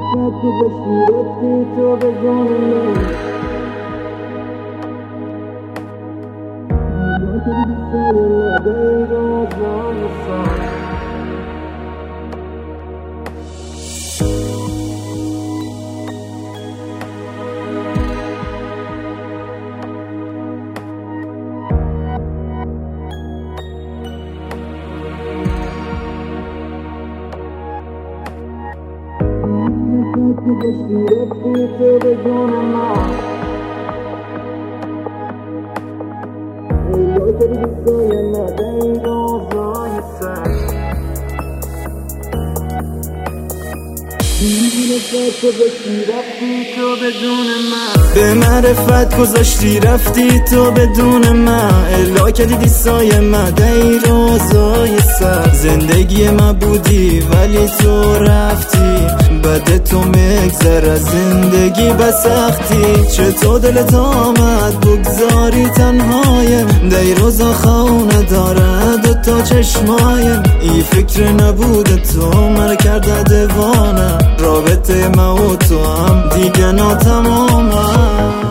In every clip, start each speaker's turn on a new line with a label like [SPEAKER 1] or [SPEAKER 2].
[SPEAKER 1] به معرفت گذاشتی رفتی تو بدون من، الا که دیدی سایه من دیر روزای سر. زندگی من بودی ولی تو رفتی، بعد تو مگذر از زندگی بسختی. چطور دلت آمد بگذاری تنهایم، دیر روزا خونه داره دوتا چشمایم. ای فکر نبوده تو من کرده دیوانه، رابطه من و تو هم دیگه ناتمامه.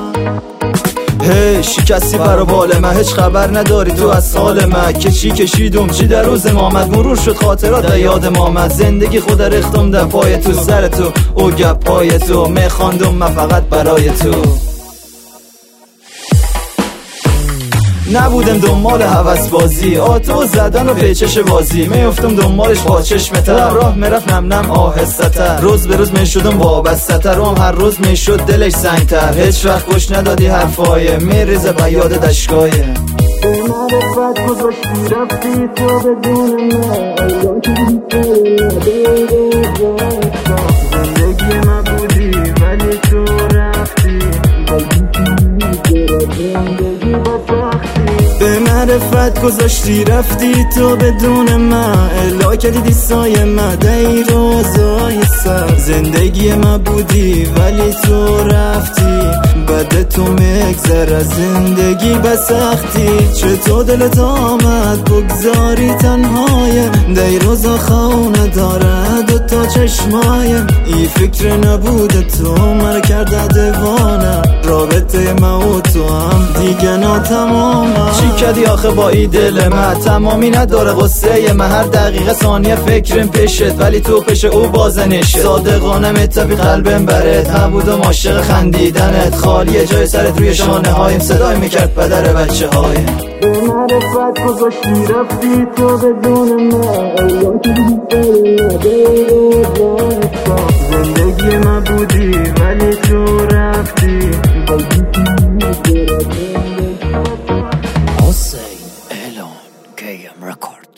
[SPEAKER 1] شکستی برا بال من، هیچ خبر نداری تو از حال من. که چی کشیدم چی در روز مامد، مرور شد خاطرات در یاد مامد. زندگی خود رختم در پای تو، سر تو او گپ پای تو، میخواندم من فقط برای تو. نبودم دنبال هوس بازی، آتو زدن و پیچش بازی. میفتم دنبالش با چشم تر، راه میرفت نم نم آهسته تر. روز به روز میشدم وابسته تر، هر روز میشد دلش سنگتر. هیچ وقت گوش ندادی حرفای میریزه به یاد دشکای.
[SPEAKER 2] به معرفت گذاشتی رفتی تو بدون من، زندگی من بودی ولی تو رفتی.
[SPEAKER 1] به معرفت گذاشتی رفتی تو بدون من، الا که دیدی سایه من دیر روزای سر. زندگی من بودی ولی تو رفتی، بعد تو مگذر از زندگی بسختی. چطور دلت آمد بگذاری تنهایم، دیر روزا خونه داره دوتا چشمایم. ای فکر نبوده تو من کرده دیوانه، رابطه من و تو هم دیگه ناتمامه. چی کردی آخه با ای دل من، تمامی نداره غصه من. هر دقیقه ثانیه فکرم پیشت ولی تو پیش او بازنشه. صادقانه متفی قلبم برت، نبودم عاشق خندیدنت. خالیه جای سرت روی شانه هایم، صدای میکرد پدر بچه هایم.
[SPEAKER 2] به معرفت گذاشتی رفتی تو بدون من، زندگی من بودی ولی تو رفتی.
[SPEAKER 3] حسین اعلان KM Record.